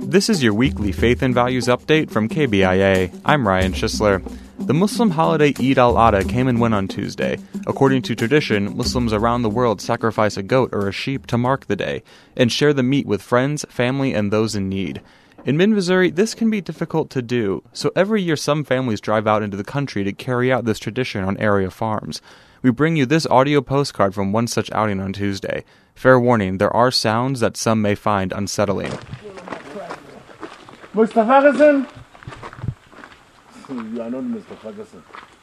This is your weekly Faith and Values update from KBIA. I'm Ryan Schisler. The Muslim holiday Eid al-Adha came and went on Tuesday. According to tradition, Muslims around the world sacrifice a goat or a sheep to mark the day and share the meat with friends, family, and those in need. In mid-Missouri, this can be difficult to do, so every year some families drive out into the country to carry out this tradition on area farms. We bring you this audio postcard from one such outing on Tuesday. Fair warning, there are sounds that some may find unsettling. Mr. Ferguson? You are not Mr. Ferguson.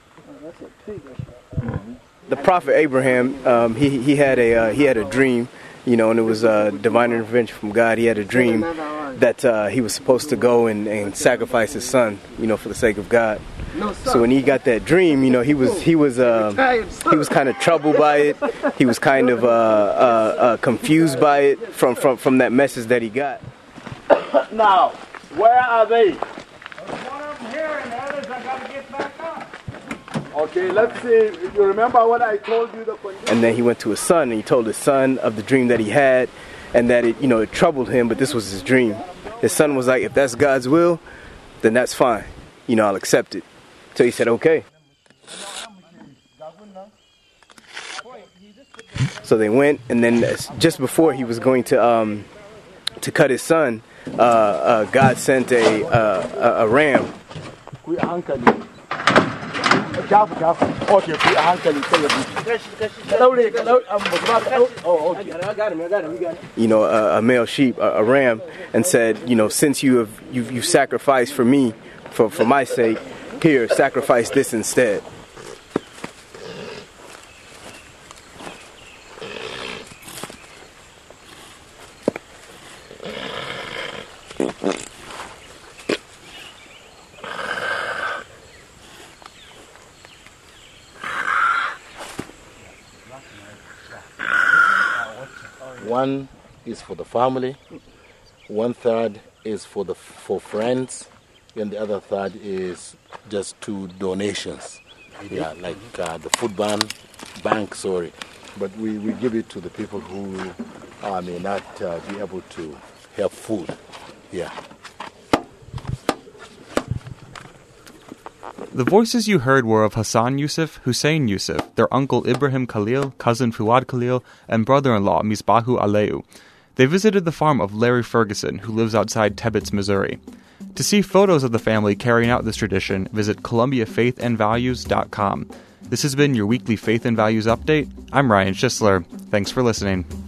The prophet Abraham, he had a dream, and it was a divine intervention from God. He had a dream that he was supposed to go and sacrifice his son, for the sake of God. So when he got that dream, he was kind of troubled by it. He was kind of confused by it from that message that he got. Now, where are they? One of them here and the others I got to get back up. Okay, let's see. You remember what I told you? And then he went to his son and he told his son of the dream that he had and that it troubled him, but this was his dream. His son was like, if that's God's will, then that's fine. I'll accept it. So he said, okay. So they went, and then just before he was going to cut his son, God sent a ram. A male sheep, a ram, and said, since you've sacrificed for me, for my sake, here, sacrifice this instead. One is for the family, 1/3 is for friends, and the other third is just to donations. Yeah, like the food bank, sorry. But we give it to the people who may not be able to have food. Yeah. The voices you heard were of Hassan Yusuf, Hussein Yusuf, their uncle Ibrahim Khalil, cousin Fuad Khalil, and brother-in-law Misbahu Aleu. They visited the farm of Larry Ferguson, who lives outside Tebbets, Missouri. To see photos of the family carrying out this tradition, visit ColumbiaFaithandValues.com. This has been your weekly Faith and Values update. I'm Ryan Schisler. Thanks for listening.